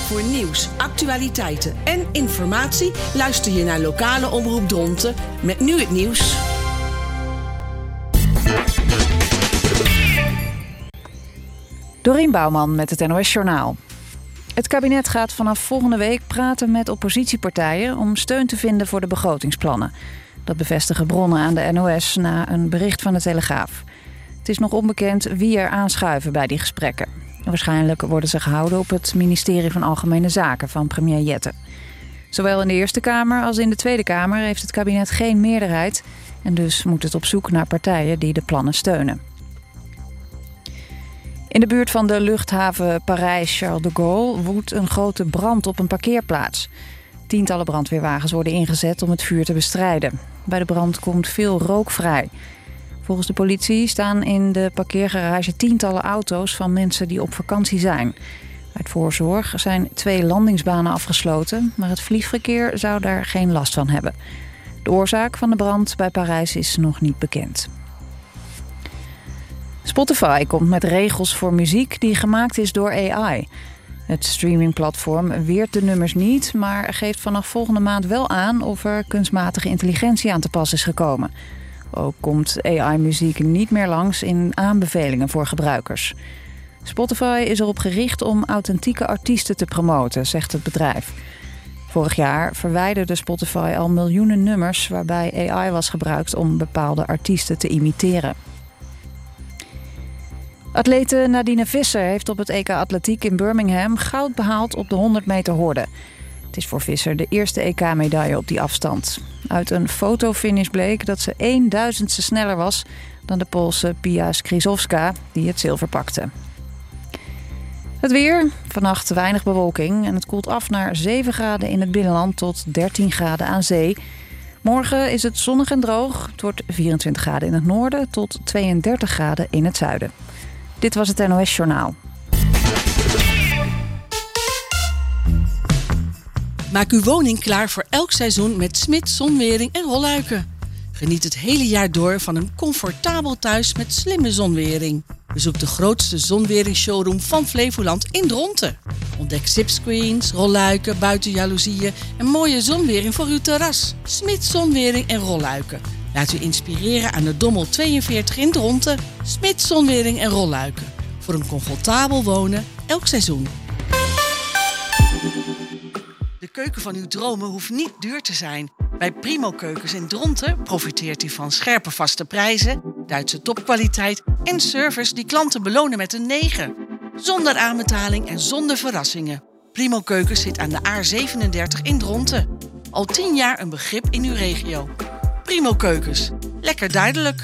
Voor nieuws, actualiteiten en informatie luister je naar lokale omroep Dronten met nu het nieuws. Dorien Bouwman met het NOS Journaal. Het kabinet gaat vanaf volgende week praten met oppositiepartijen om steun te vinden voor de begrotingsplannen. Dat bevestigen bronnen aan de NOS na een bericht van de Telegraaf. Het is nog onbekend wie er aanschuiven bij die gesprekken. Waarschijnlijk worden ze gehouden op het ministerie van Algemene Zaken van premier Jette. Zowel in de Eerste Kamer als in de Tweede Kamer heeft het kabinet geen meerderheid en dus moet het op zoek naar partijen die de plannen steunen. In de buurt van de luchthaven Parijs-Charles de Gaulle woedt een grote brand op een parkeerplaats. Tientallen brandweerwagens worden ingezet om het vuur te bestrijden. Bij de brand komt veel rook vrij. Volgens de politie staan in de parkeergarage tientallen auto's van mensen die op vakantie zijn. Uit voorzorg zijn 2 landingsbanen afgesloten, maar het vliegverkeer zou daar geen last van hebben. De oorzaak van de brand bij Parijs is nog niet bekend. Spotify komt met regels voor muziek die gemaakt is door AI. Het streamingplatform weert de nummers niet, maar geeft vanaf volgende maand wel aan of er kunstmatige intelligentie aan te pas is gekomen. Ook komt AI-muziek niet meer langs in aanbevelingen voor gebruikers. Spotify is erop gericht om authentieke artiesten te promoten, zegt het bedrijf. Vorig jaar verwijderde Spotify al miljoenen nummers waarbij AI was gebruikt om bepaalde artiesten te imiteren. Atlete Nadine Visser heeft op het EK Atletiek in Birmingham goud behaald op de 100 meter horde. Het is voor Visser de eerste EK-medaille op die afstand. Uit een fotofinish bleek dat ze 1/1000ste sneller was dan de Poolse Pia Skrzydłowska, die het zilver pakte. Het weer, vannacht weinig bewolking en het koelt af naar 7 graden in het binnenland tot 13 graden aan zee. Morgen is het zonnig en droog. Het wordt 24 graden in het noorden tot 32 graden in het zuiden. Dit was het NOS Journaal. Maak uw woning klaar voor elk seizoen met Smit Zonwering en Rolluiken. Geniet het hele jaar door van een comfortabel thuis met slimme zonwering. Bezoek de grootste zonwering-showroom van Flevoland in Dronten. Ontdek zipscreens, rolluiken, buitenjaloezieën en mooie zonwering voor uw terras. Smit Zonwering en Rolluiken. Laat u inspireren aan de Dommel 42 in Dronten. Smit Zonwering en Rolluiken. Voor een comfortabel wonen elk seizoen. De keuken van uw dromen hoeft niet duur te zijn. Bij Primo Keukens in Dronten profiteert u van scherpe vaste prijzen, Duitse topkwaliteit en service die klanten belonen met een 9. Zonder aanbetaling en zonder verrassingen. Primo Keukens zit aan de A37 in Dronten. Al 10 jaar een begrip in uw regio. Primo Keukens. Lekker duidelijk.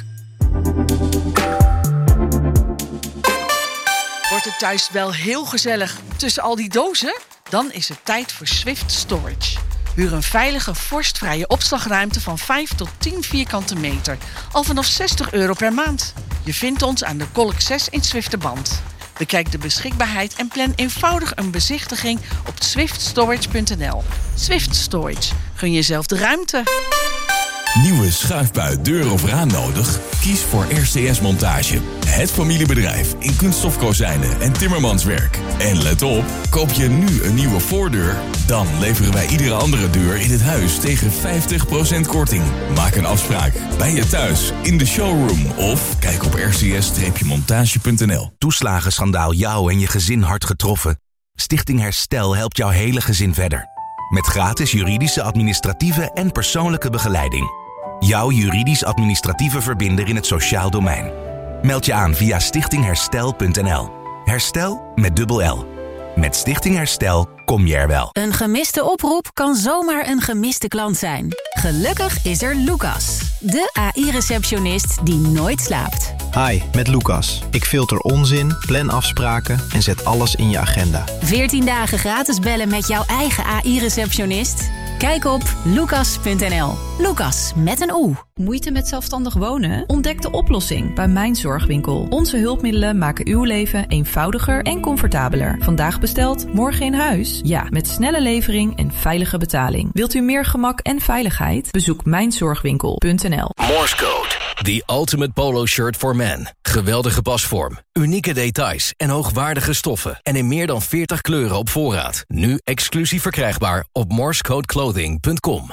Wordt het thuis wel heel gezellig tussen al die dozen? Dan is het tijd voor Swift Storage. Huur een veilige, vorstvrije opslagruimte van 5 tot 10 vierkante meter. Al vanaf €60 per maand. Je vindt ons aan de Kolk 6 in Zwifterband. Bekijk de beschikbaarheid en plan eenvoudig een bezichtiging op swiftstorage.nl. Swift Storage. Gun jezelf de ruimte. Nieuwe schuifbui, deur of raam nodig? Kies voor RCS Montage. Het familiebedrijf in kunststofkozijnen en timmermanswerk. En let op, koop je nu een nieuwe voordeur? Dan leveren wij iedere andere deur in het huis tegen 50% korting. Maak een afspraak bij je thuis, in de showroom of kijk op rcs-montage.nl. Toeslagenschandaal jou en je gezin hard getroffen? Stichting Herstel helpt jouw hele gezin verder. Met gratis juridische, administratieve en persoonlijke begeleiding. Jouw juridisch-administratieve verbinder in het sociaal domein. Meld je aan via stichtingherstel.nl. Herstel met dubbel L. Met Stichting Herstel kom je er wel. Een gemiste oproep kan zomaar een gemiste klant zijn. Gelukkig is er Lucas, de AI-receptionist die nooit slaapt. Hi, met Lucas. Ik filter onzin, plan afspraken en zet alles in je agenda. 14 dagen gratis bellen met jouw eigen AI-receptionist? Kijk op lucas.nl. Lucas met een O. Moeite met zelfstandig wonen? Ontdek de oplossing bij Mijn Zorgwinkel. Onze hulpmiddelen maken uw leven eenvoudiger en comfortabeler. Vandaag besteld, morgen in huis? Ja, met snelle levering en veilige betaling. Wilt u meer gemak en veiligheid? Bezoek mijnzorgwinkel.nl. Morse code. The Ultimate Polo Shirt for Men. Geweldige pasvorm, unieke details en hoogwaardige stoffen. En in meer dan 40 kleuren op voorraad. Nu exclusief verkrijgbaar op morsecodeclothing.com.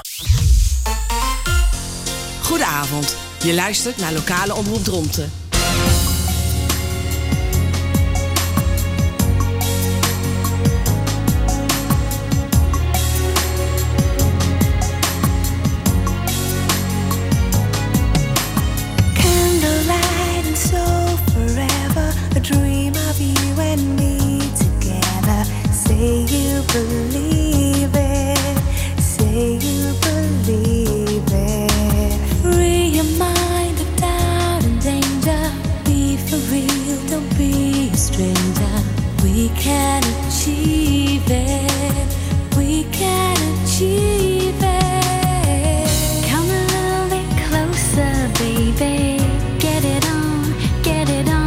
Goedenavond. Je luistert naar Lokale Omroep Dronten. Dream of you and me together. Say you believe it. Say you believe it. Free your mind of doubt and danger. Be for real, don't be a stranger. We can achieve it. We can achieve it. Come a little bit closer, baby. Get it on, get it on.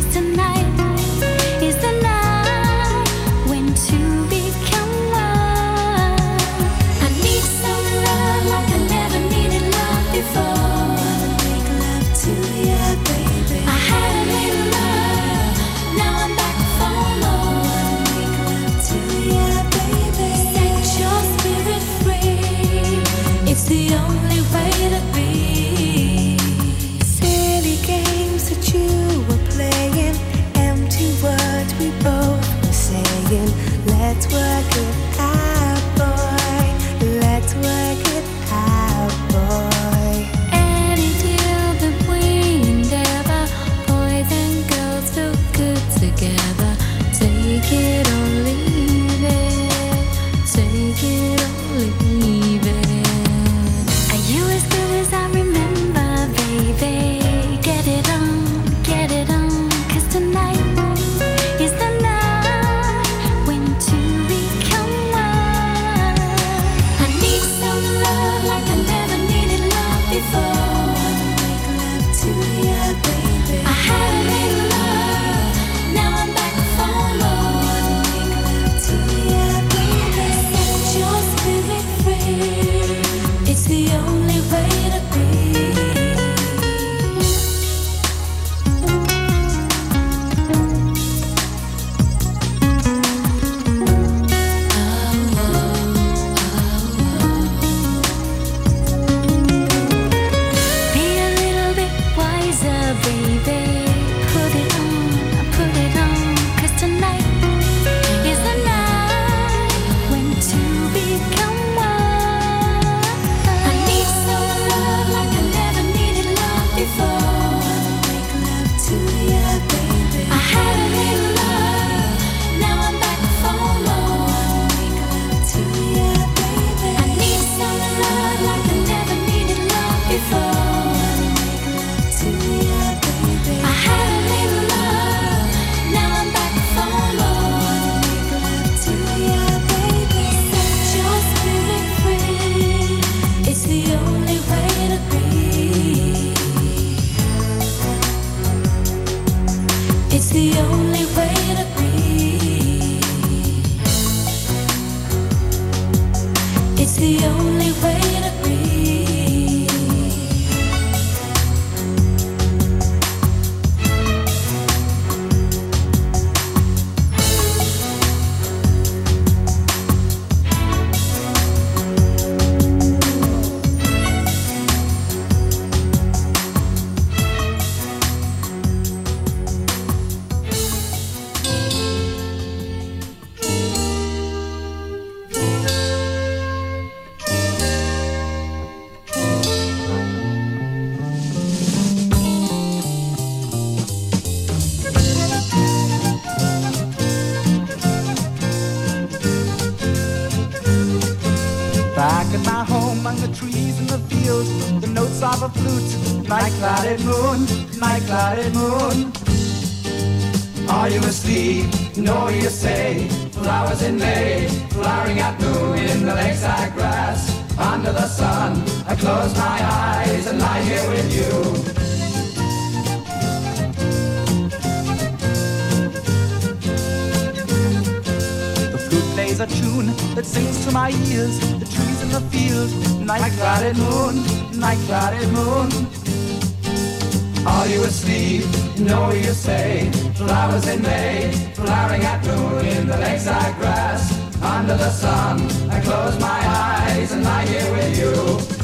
The only way to be. Silly games that you were playing, empty words we both were saying. Let's work it out, boy. Let's work it out, boy. Any deal that we endeavor, boys and girls feel good together. Take it or leave it. Take it or leave it. Back at my home among the trees in the fields, the notes of a flute, night-clouded moon. Are you asleep? No, you say. Flowers in May, flowering at noon in the lakeside grass. Under the sun, I close my eyes and lie here with you. Plays a tune that sings to my ears. The trees in the field, night-clouded moon, night-clouded moon. Are you asleep? No, you say. Flowers in May, flowering at noon in the lakeside grass. Under the sun, I close my eyes and lie here with you.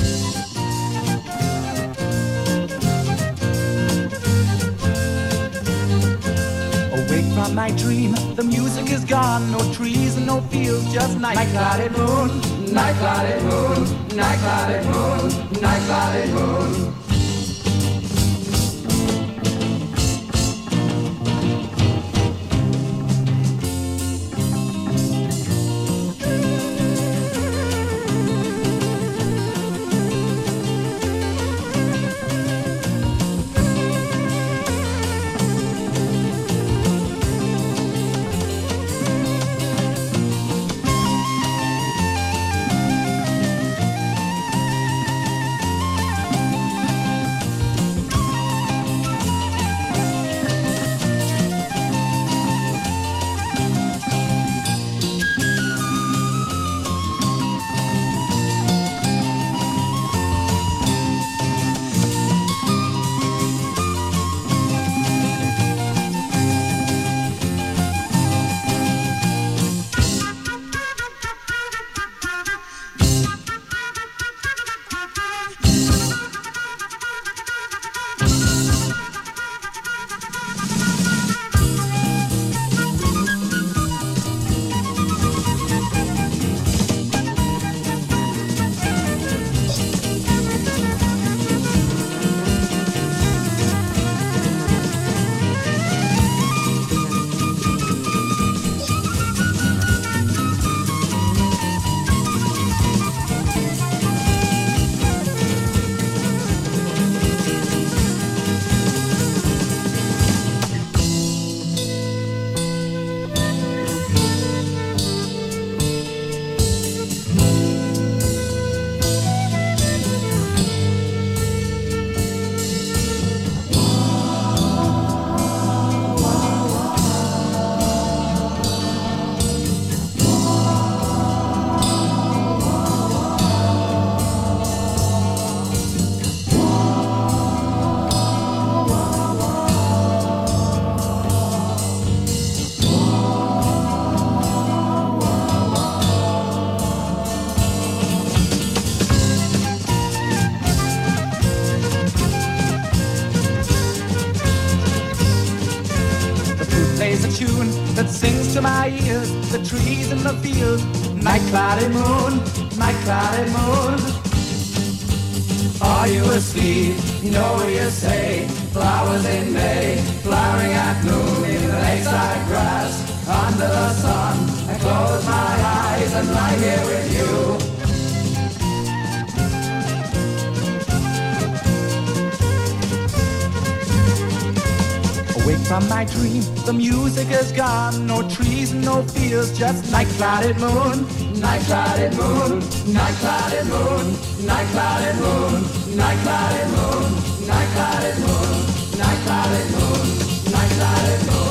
Awake from my dream, the music is gone. No trees and no fields, just night clouded moon. Night clouded moon, night clouded moon, night clouded moon. That sings to my ears, the trees in the field. Night clouded moon, night clouded moon. Are you asleep? No, you say. Flowers in May, flowering at noon in the lakeside grass. Under the sun, I close my eyes and lie here with you. Awake from my dream, the music is gone. No trees, no fields, just night clouded moon. Night clouded moon, night clouded moon, night clouded moon, night clouded moon, night clouded moon, night clouded moon, night clouded moon.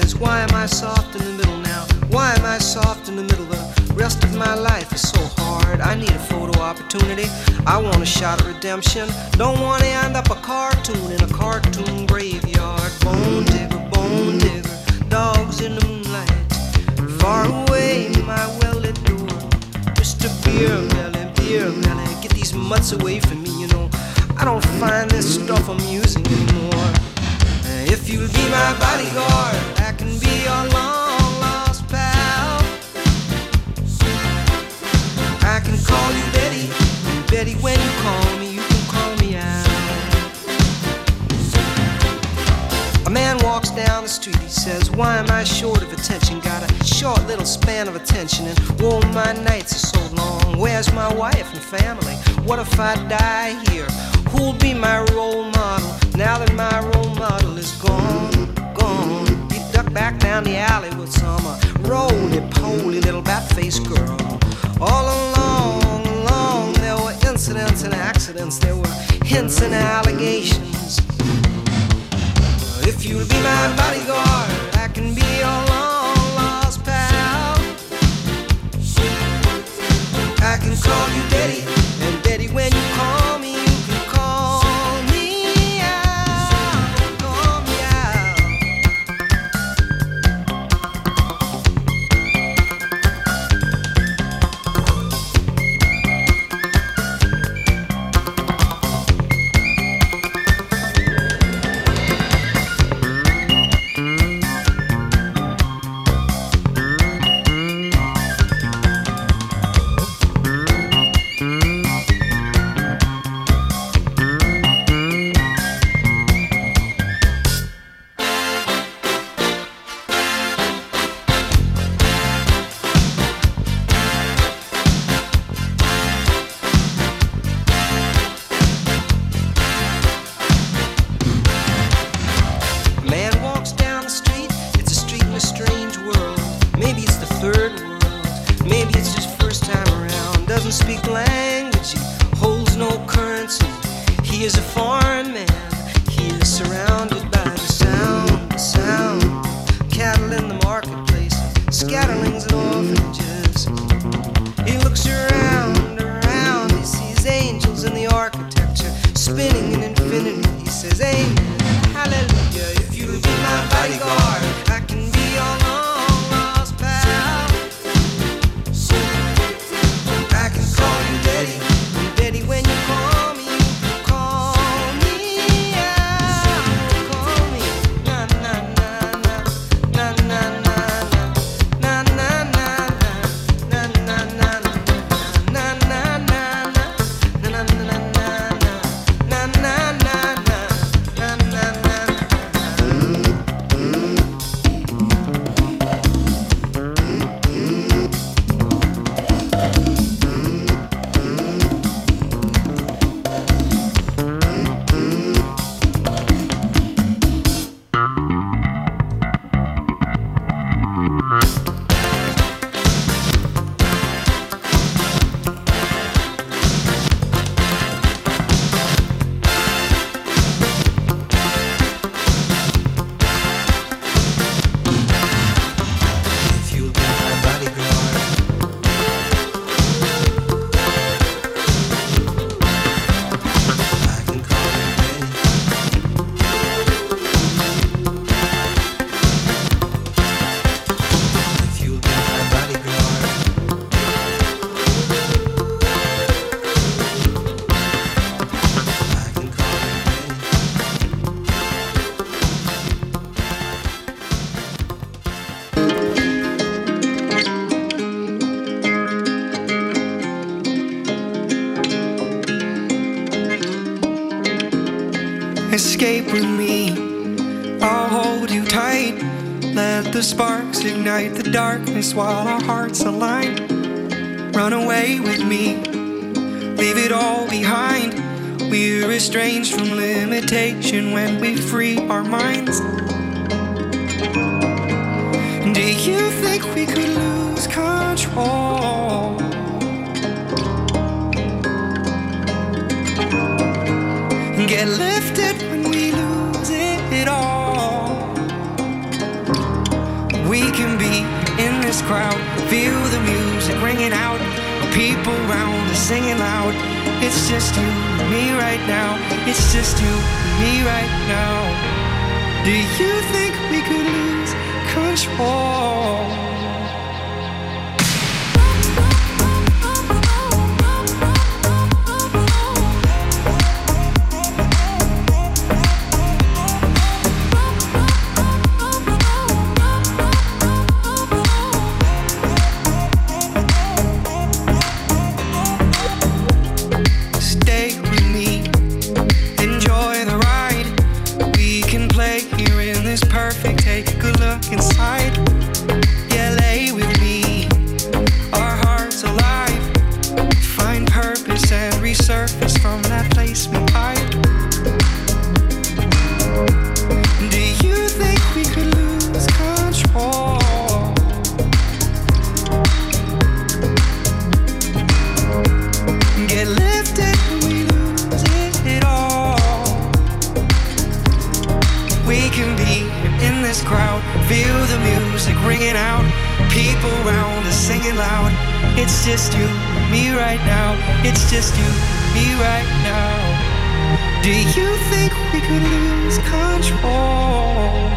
says, why am I soft in the middle now? Why am I soft in the middle? The rest of my life is so hard. I need a photo opportunity. I want a shot at redemption. Don't want to end up a cartoon in a cartoon graveyard. Bone digger, dogs in the moonlight. Far away, my well-lit door. Mr. Beer Melly, get these mutts away from me, you know. I don't find this stuff amusing anymore. If you'll be my bodyguard, I can be your long-lost pal. I can call you Betty, and Betty, when you call me, you can call me out. A man walks down the street, he says, why am I short of attention? Got a short little span of attention, and whoa, my nights are so long. Where's my wife and family? What if I die here? Who'll be my role model now that my role model is gone? He ducked back down the alley with some roly-poly little bat-faced girl. All along, there were incidents and accidents. There were hints and allegations. If you'll be my bodyguard, I can be your long-lost pal. I can call you Betty, and Betty, when you call me, you can call me out, call me out. Escape with me, I'll hold you tight. Let the sparks ignite the darkness while our hearts align. Run away with me, leave it all behind. We're estranged from limitation when we free our minds. Do you think we could lose control? Get lifted when we lose it all. We can be in this crowd, feel the music ringing out, people around us singing loud. It's just you and me right now. It's just you and me right now. Do you think we could lose control? Perfect, take a good look inside. Yeah, lay with me. Our hearts alive. Find purpose and resurface from that place we hide. Do you think we could lose control? Get lifted when we lose it all. We can be in this crowd, feel the music ringing out, people around us singing loud. It's just you and me right now. It's just you and me right now. Do you think we could lose control?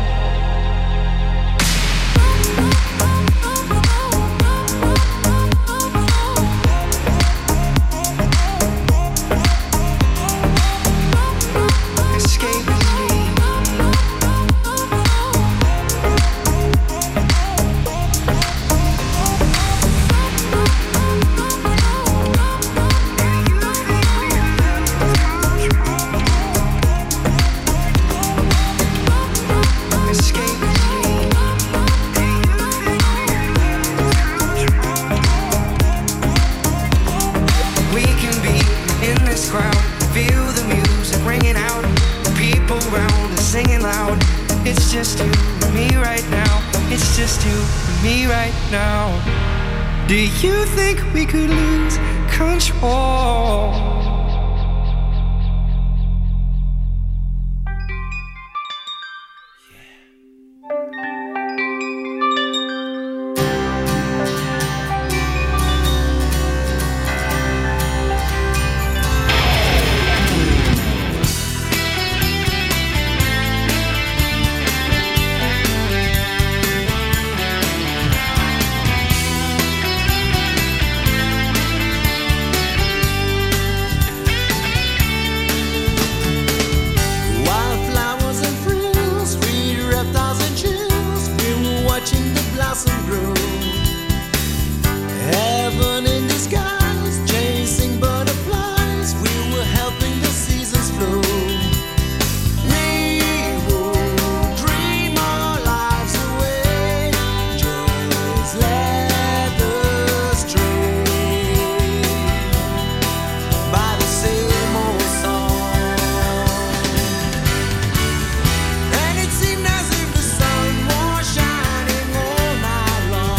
It's just you and me right now. It's just you and me right now. Do you think we could lose control? Long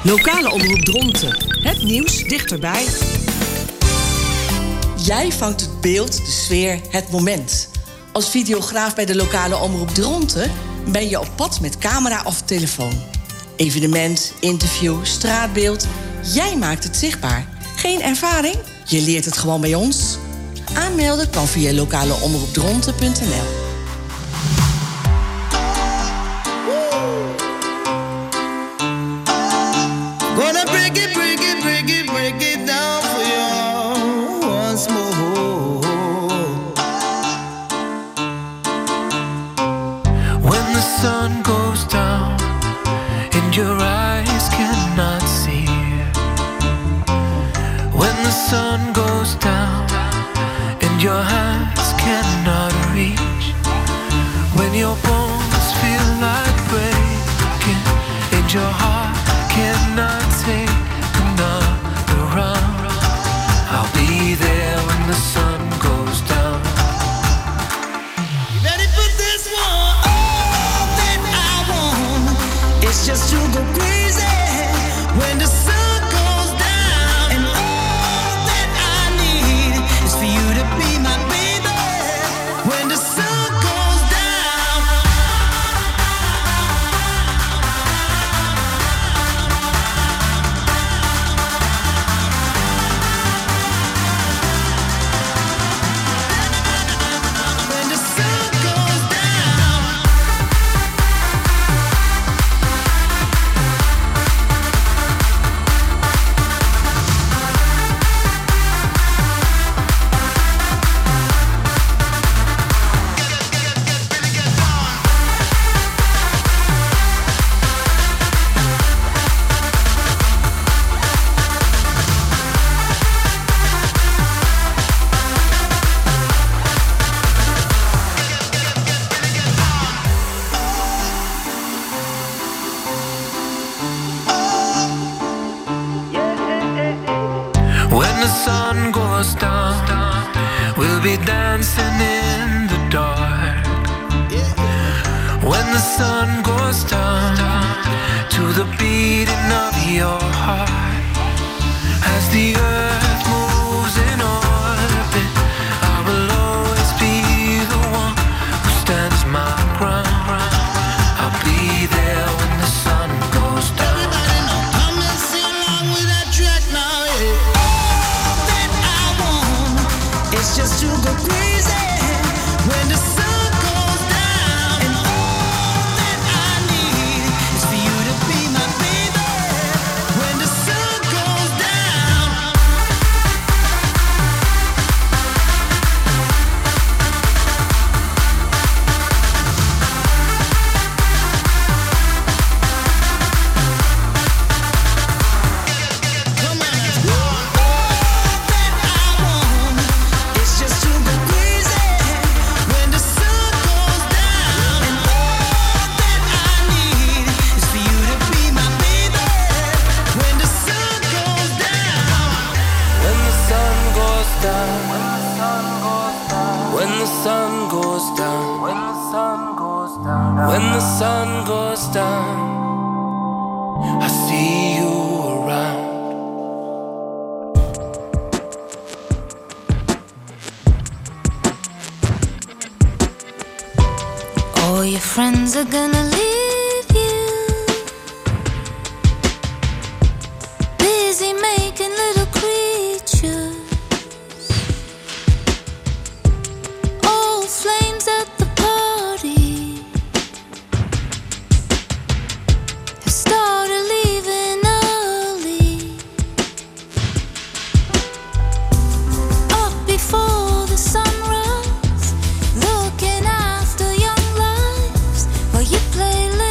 Lokale omroep Dronten. Het nieuws dichterbij. Jij vangt het beeld, de sfeer, het moment. Als videograaf bij de lokale omroep Dronten ben je op pad met camera of telefoon. Evenement, interview, straatbeeld. Jij maakt het zichtbaar. Geen ervaring? Je leert het gewoon bij ons. Aanmelden kan via lokaleomroepdronten.nl. Gonna break it, break it, break it, break it down for you once more. When the sun goes down and your eyes cannot see, when the sun goes down and your hands cannot reach, when your bones feel like breaking and your heart cannot take another round, I'll be there when the sun goes down. You ready for this one? All that I want is just to go crazy when the sun goes down, and all that I need is for you to be my baby when the sun goes down. When the sun goes down. When the sun goes down, we'll be dancing in the dark. When the sun goes down, to the beating of your heart, as the earth moves in orbit, I will always be the one who stands my ground. I'll be there when the sun goes down. Everybody know, come and sing along with that track now, yeah. All that I want is just to go crazy when the sun goes down, and all that I need is for you to be my baby when the sun goes down. Come on, let's go. All that I want is just to go crazy when the sun goes down, and all that I need is for you to be my baby when the sun goes down. When the sun goes down, when the sun goes down, when the sun goes down, when the sun goes down, I see you around. All your friends are gonna leave you, busy making little creatures, old flames at the party have started leaving early, up before the sunrise, looking after young lives while you play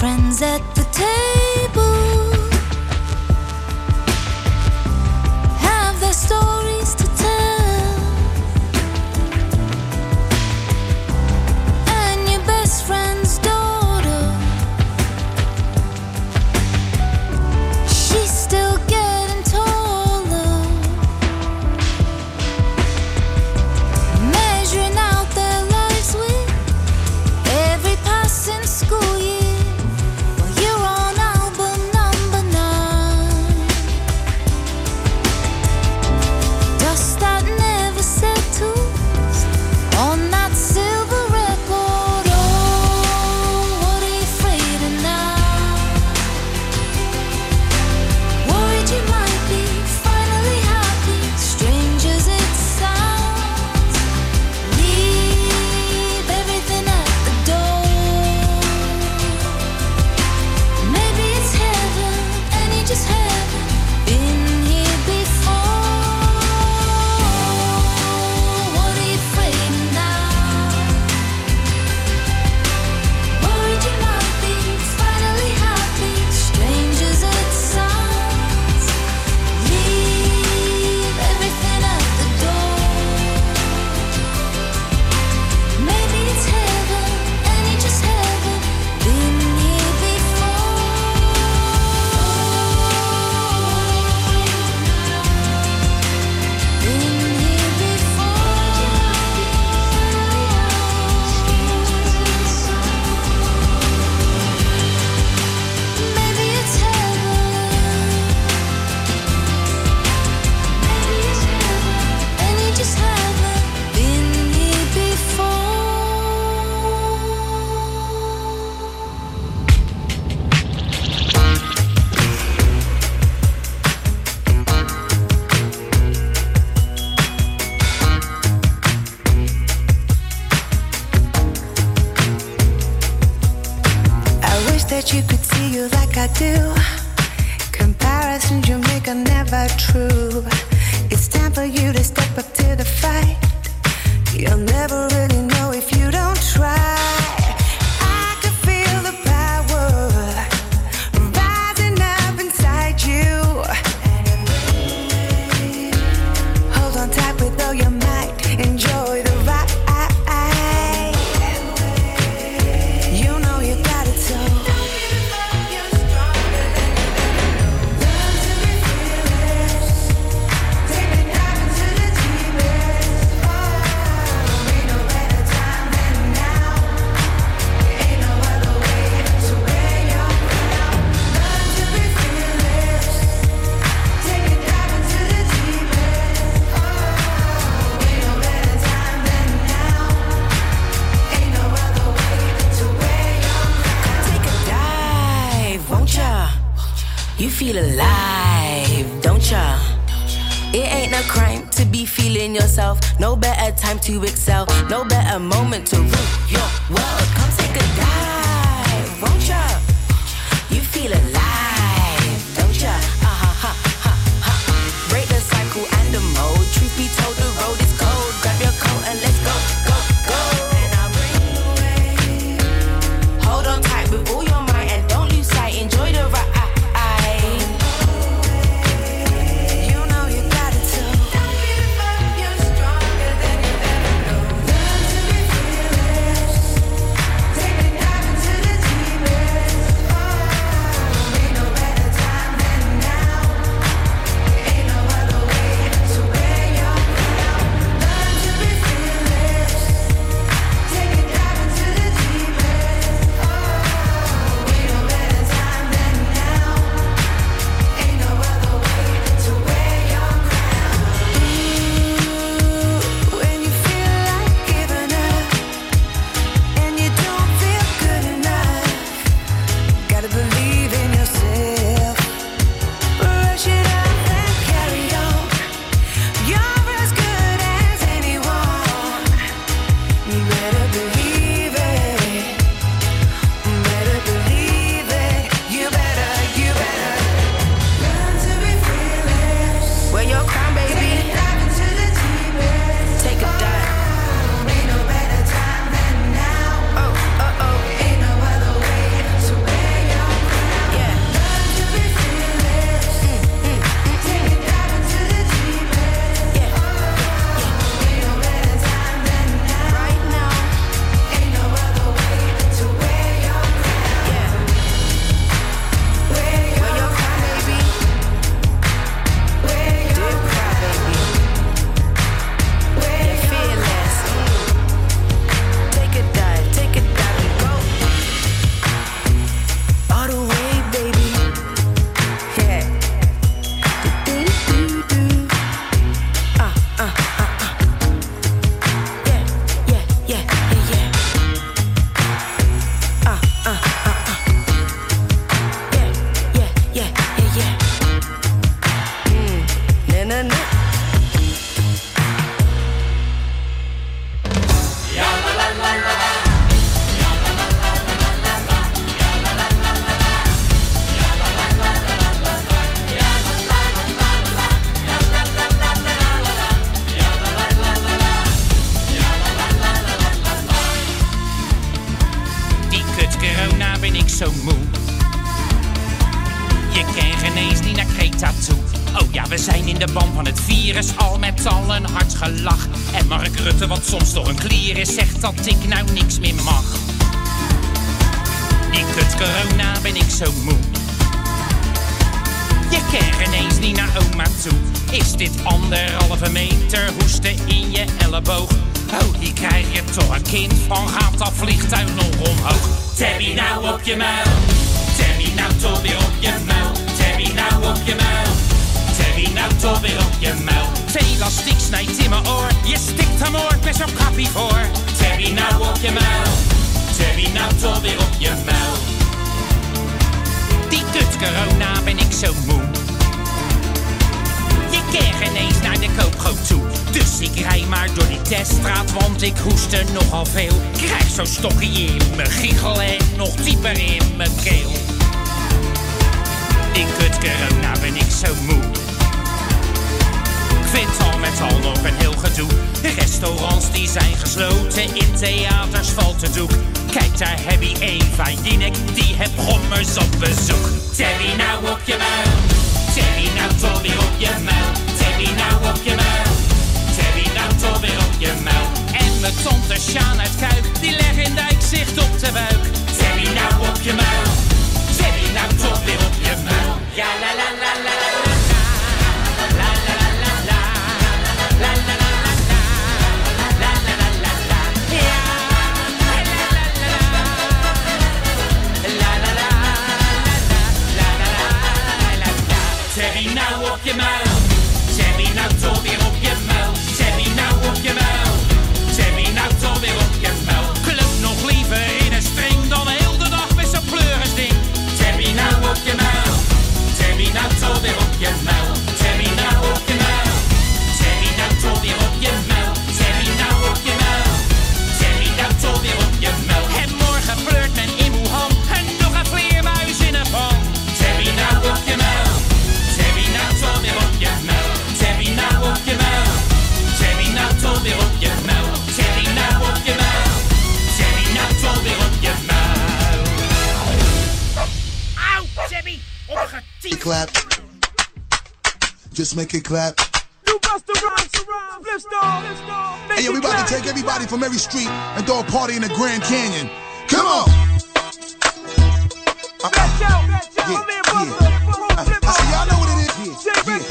friends at the table have their stories to tell, and your best friend's daughter, she's still getting taller, measuring out their lives with every passing school year. Well, you're on album number 9. Dust that never settles on that silver record. Oh, what are you afraid of now? Worried you might be finally happy, strange as it sounds. Leave everything at the door. Maybe it's heaven, and you just haven't been here before. What are you afraid of now? Worried you might be finally happy, strange as it sounds. Leave everything at the door. Maybe it's heaven, and you just haven't been here before. Been here before. Maybe it's heaven. Maybe it's heaven, and you just haven't been here before. I wish that you could see you like I do. Comparisons you make are never true. It's time for you to step up to the fight. You'll never really know if you don't try. I can feel the power rising up inside you. Hold on tight with all your might. Enjoy the ride. You know you got it, so take a dive, won't ya? You feel alive, don't ya? It ain't no crime to be feeling yourself. No better time to excel. No better moment to rule your world. Come take a dive, won't ya? You feel alive, don't ya? Break the cycle and the mode. Truth be told, the road is cold. Grab your coat and let's go, go, go. And I'll bring the way. Hold on tight with all your might and don't lose sight. Enjoy the ride. You know you got it, so don't give up. You're stronger than you've ever known. Learn to be fearless. corona ben ik zo moe. Je kan geen eens niet naar Kreta toe. Oh ja, we zijn in de ban van het virus, al met al een hard gelach. En Mark Rutte, wat soms toch een klier is, zegt dat ik nou niks meer mag. Die kut corona ben ik zo moe. Je kan geen eens niet naar oma toe. Is dit 1,5 meter hoesten in je elleboog? Oh, die krijg je toch een kind van, gaat dat vliegtuig nog omhoog? Tabby nou op je muil, Tabby nou toch weer op je muil. Tabby nou op je muil, Tabby nou toch weer op je muil. Twee elastiek snijdt in mijn oor, je stikt hem oor, best wel kappie voor. Tabby nou op je muil, Tabby nou toch weer op je muil. Die kut corona ben ik zo moe. Je kan geen eens naar de koopgoot toe. Dus ik rij maar door die teststraat, want ik hoest er nogal veel. Krijg zo'n stokje in mijn giegel en nog dieper in mijn keel. Die kut corona ben ik zo moe. Ik vind al met al nog een heel gedoe. Restaurants die zijn gesloten, in theaters valt het doek. Kijk, daar heb je Eva Jinek, die heb gommers op bezoek. Tabby nou op je muil, Tabby nou toch weer op je muil. Tabby nou op je muil, Tabby nou toch weer op je muil. En mijn tante Sjaan uit Kuik, die legt in dijk zicht op de buik. Tabby nou op je muil, Tabby nou toch weer op je muil. Ja la la la la la la. Tabby nou op je muil, Tabby nou toch weer op je muil. Tabby nou op je muil, Tabby nou toch weer op je muil. Klop nog liever in een string dan heel de dag met zo'n pleurisding. Tabby nou op je muil, Tabby nou toch weer op je muil. Tabby nou op je muil, Tabby nou toch weer op je muil. Tabby nou op je muil, Tabby nou toch weer op je muil. En morgen pleurt men in Wuhan en nog een vleermuis in een pan. Tabby nou op je muil, Tabby nou toch weer op je muil. Tabby nou op je muil, Tabby nou toch weer op je muil. Tabby nou op je muil, Tabby nou toch weer op je muil. Auw, Tabby, opgetiefd. Clap. Just make it clap. Hey yo, we about to take everybody from every street and throw a party in the Grand Canyon. Come on! Y'all know what it is.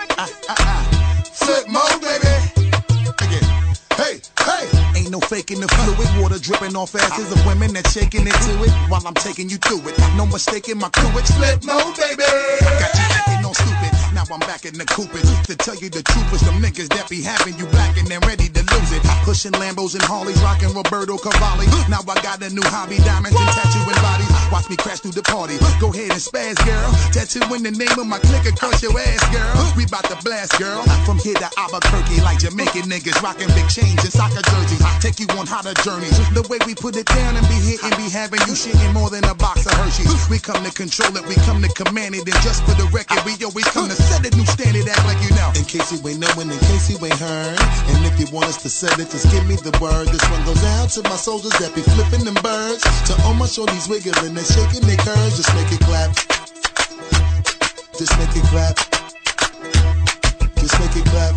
Flip mode, baby. Again. Hey, hey. Ain't no faking the fluid. Water dripping off asses of women that's shaking into it while I'm taking you through it. No mistaking my crew. It's flip mode, baby. Got you acting all stupid. Now I'm back in the Cupid. To tell you the truth is them niggas that be having you black and then ready to lose it. Pushing Lambos and Harleys, rocking Roberto Cavalli. Now I got a new hobby, diamonds and tattooing bodies. Watch me crash through the party. Go ahead and spaz, girl. Tattoo in the name of my clique across your ass, girl. We bout to blast, girl. From here to Albuquerque, like Jamaican niggas rocking big chains and soccer jerseys. Take you on hotter journeys. The way we put it down and be hitting, be having you shitting more than a box of Hershey's. We come to control it, we come to command it, and just for the record, we always come to set a new standard. Act like you know. In case you ain't knowing, in case you ain't heard, and if you want us to set it, just give me the word. This one goes out to my soldiers that be flipping them birds. To all my shorties wiggling and shaking their curves. Just make it clap. Just make it clap. Just make it clap.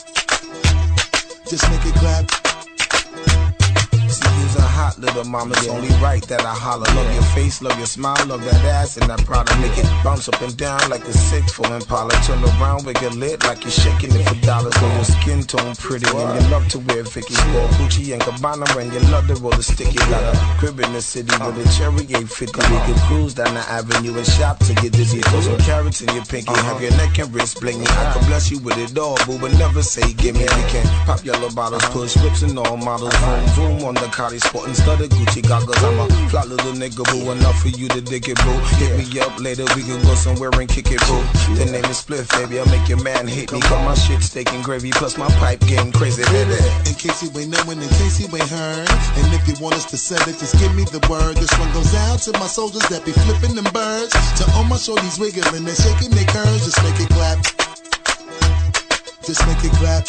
Just make it clap. See, you's a hot little mama, it's only right that I holler. Love your face, love your smile, love that ass and that product. Make it bounce up and down like the 6'4" Impala. Turn around, wiggle lit like you're shaking it for dollars. When your skin tone pretty and you love to wear Vicky Sport, Gucci and Gabbana, and you love to roll the sticky. Got a crib in the city with a cherry 850. We can cruise down the avenue and shop to get dizzy. Throw some carrots in your pinky, have your neck and wrist blingy. I can bless you with it all, boo, but never say gimme. We can pop yellow bottles, push whips and all models. Vroom, vroom on the Cardi sporting studded Gucci goggles. I'm a flat little nigga, boo, enough for you to dig it, boo. Hit me up later, we can go somewhere and kick it, boo. The name is Spliff, baby, I'll make your man hate me. Got my shit steak and gravy, plus my pipe game crazy, baby. In case you ain't knowing, in case you ain't heard, and if you want us to set it, just give me the word. This one goes out to my soldiers that be flipping them birds. To all my shorties wiggling and shaking their curves. Just make it clap. Just make it clap.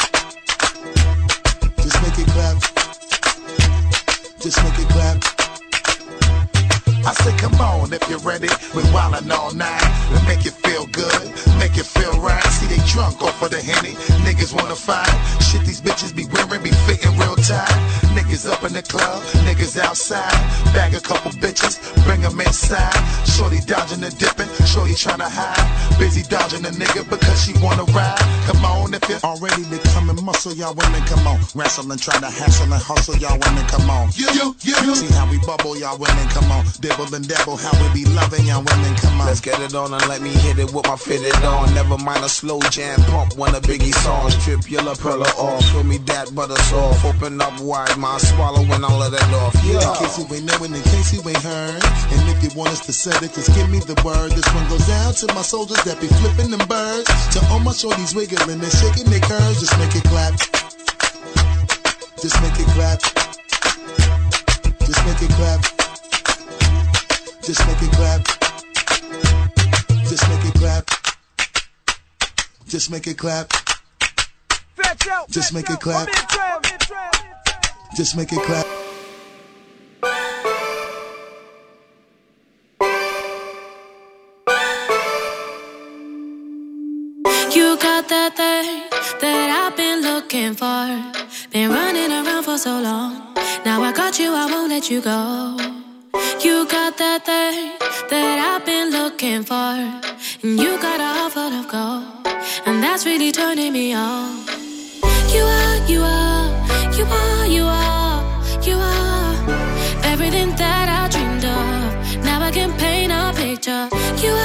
Just make it clap. Just make it clap. I said, come on if you're ready. We're wildin' all night. We make you feel good, make you feel right. See, they drunk off of the Henny. Niggas wanna fight. Shit, these bitches be wearing be fitting real tight. Niggas up in the club, niggas outside. Bag a couple bitches, bring them inside. Shorty dodging and dipping, shorty tryna hide. Busy dodging a nigga because she wanna ride. Come on if you're all ready to come and muscle, y'all women, come on. Wrestle and try to hassle and hustle, y'all women, come on. You. See how we bubble, y'all women, come on. Dibble and dabble, how we be loving, y'all women, come on. Let's get it on and let me hit it with my fitted on. Never mind a slow jam pump, one of Biggie songs. Trip your lapella off, fill me that butter soft. Open up wide, my swallowing all of that off. Yeah. In case you ain't knowing, in case you ain't heard. And if you want us to set it, just give me the word. This one goes out to my soldiers that be flipping them birds. To all my shorties wiggling and shaking their curves. Just make it clap. Just make it clap. Just make it clap. Just make it clap. Just make it clap. Just make it clap. Just make it clap. Just make it clap. You got that thing that I've been looking for. Been running around for so long. Now I got you, I won't let you go. You got that thing that I've been looking for. And you got a heart full of gold. And that's really turning me on. You are everything that I dreamed of. Now I can paint a picture. You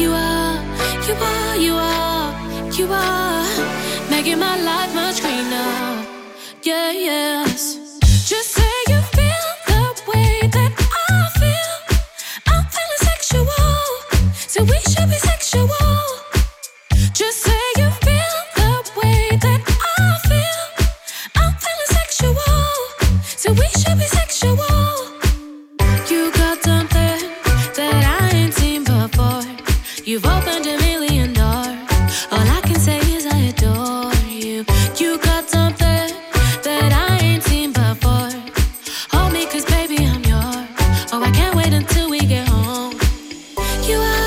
are making my life much greener. Yeah, yes. Just say you feel the way that I feel. I'm feeling sexual, so we should be sexual. Just say you feel the way that I feel. I'm feeling sexual, so we should be sexual. You got something that I ain't seen before. You've opened a million doors. All I can say is I adore you. You got something that I ain't seen before. Hold me 'cause baby I'm yours. Oh, I can't wait until we get home. You are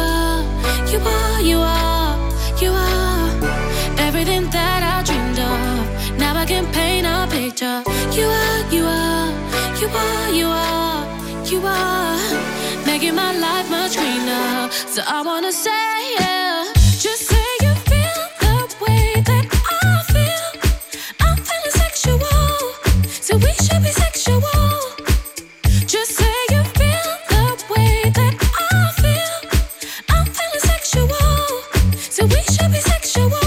everything that I dreamed of. Now I can paint a picture. You are making my life much greener. So I wanna say, yeah, just say you feel the way that I feel. I'm feeling sexual, so we should be sexual. Just say you feel the way that I feel. I'm feeling sexual, so we should be sexual.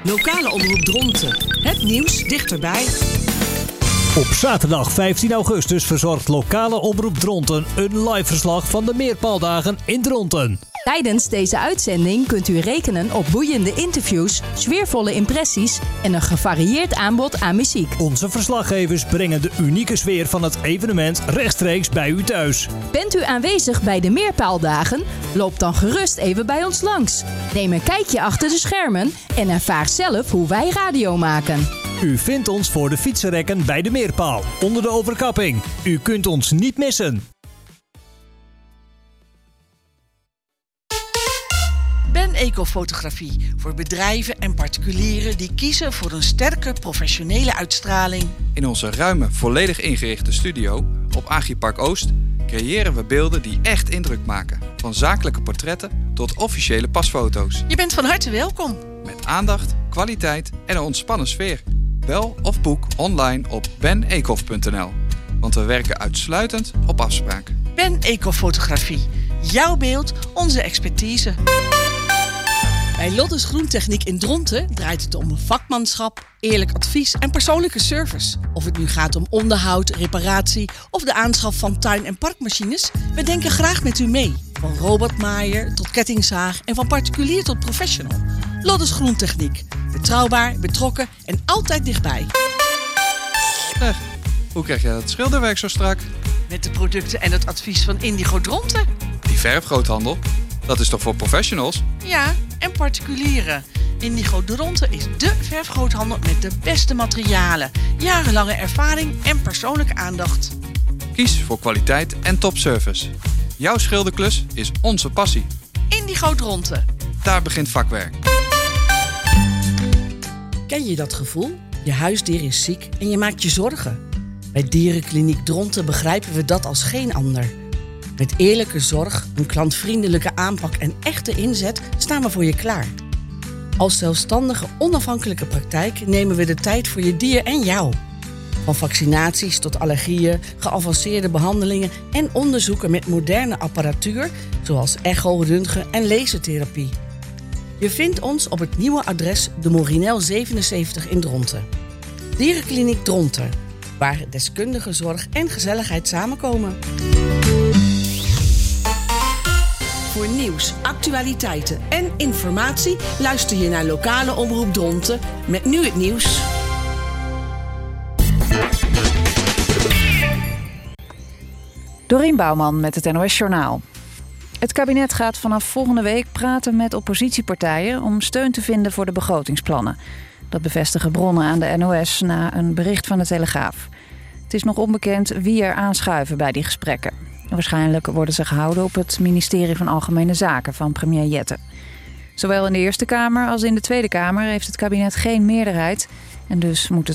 Lokale omroep Dronten. Het nieuws dichterbij. Op zaterdag 15 augustus verzorgt lokale omroep Dronten een live verslag van de Meerpaaldagen in Dronten. Tijdens deze uitzending kunt u rekenen op boeiende interviews, sfeervolle impressies en een gevarieerd aanbod aan muziek. Onze verslaggevers brengen de unieke sfeer van het evenement rechtstreeks bij u thuis. Bent u aanwezig bij de Meerpaaldagen? Loop dan gerust even bij ons langs. Neem een kijkje achter de schermen en ervaar zelf hoe wij radio maken. U vindt ons voor de fietsenrekken bij de Meerpaal, onder de overkapping. U kunt ons niet missen. Ben Ecofotografie voor bedrijven en particulieren die kiezen voor een sterke professionele uitstraling. In onze ruime, volledig ingerichte studio op Agripark Oost creëren we beelden die echt indruk maken. Van zakelijke portretten tot officiële pasfoto's. Je bent van harte welkom. Met aandacht, kwaliteit en een ontspannen sfeer. Bel of boek online op benecof.nl. Want we werken uitsluitend op afspraak. Ben Ecofotografie. Jouw beeld, onze expertise. Bij Lottes Groentechniek in Dronten draait het om vakmanschap, eerlijk advies en persoonlijke service. Of het nu gaat om onderhoud, reparatie of de aanschaf van tuin- en parkmachines, we denken graag met u mee. Van robotmaaier tot kettingzaag en van particulier tot professional. Lottes Groentechniek. Betrouwbaar, betrokken en altijd dichtbij. Zeg, hoe krijg jij dat schilderwerk zo strak? Met de producten en het advies van Indigo Dronten. Die verfgroothandel, dat is toch voor professionals? Ja, en particulieren. Indigo Dronten is dé verfgroothandel met de beste materialen, jarenlange ervaring en persoonlijke aandacht. Kies voor kwaliteit en topservice. Jouw schilderklus is onze passie. Indigo Dronten. Daar begint vakwerk. Ken je dat gevoel? Je huisdier is ziek en je maakt je zorgen. Bij Dierenkliniek Dronten begrijpen we dat als geen ander. Met eerlijke zorg, een klantvriendelijke aanpak en echte inzet staan we voor je klaar. Als zelfstandige, onafhankelijke praktijk nemen we de tijd voor je dier en jou. Van vaccinaties tot allergieën, geavanceerde behandelingen en onderzoeken met moderne apparatuur, zoals echo, röntgen en lasertherapie. Je vindt ons op het nieuwe adres de Morinel 77 in Dronten. Dierenkliniek Dronten, waar deskundige zorg en gezelligheid samenkomen. Voor nieuws, actualiteiten en informatie luister je naar lokale omroep Dronten met nu het nieuws. Dorien Bouwman met het NOS Journaal. Het kabinet gaat vanaf volgende week praten met oppositiepartijen om steun te vinden voor de begrotingsplannen. Dat bevestigen bronnen aan de NOS na een bericht van de Telegraaf. Het is nog onbekend wie er aanschuiven bij die gesprekken. Waarschijnlijk worden ze gehouden op het ministerie van Algemene Zaken van premier Jette. Zowel in de Eerste Kamer als in de Tweede Kamer heeft het kabinet geen meerderheid en dus moet het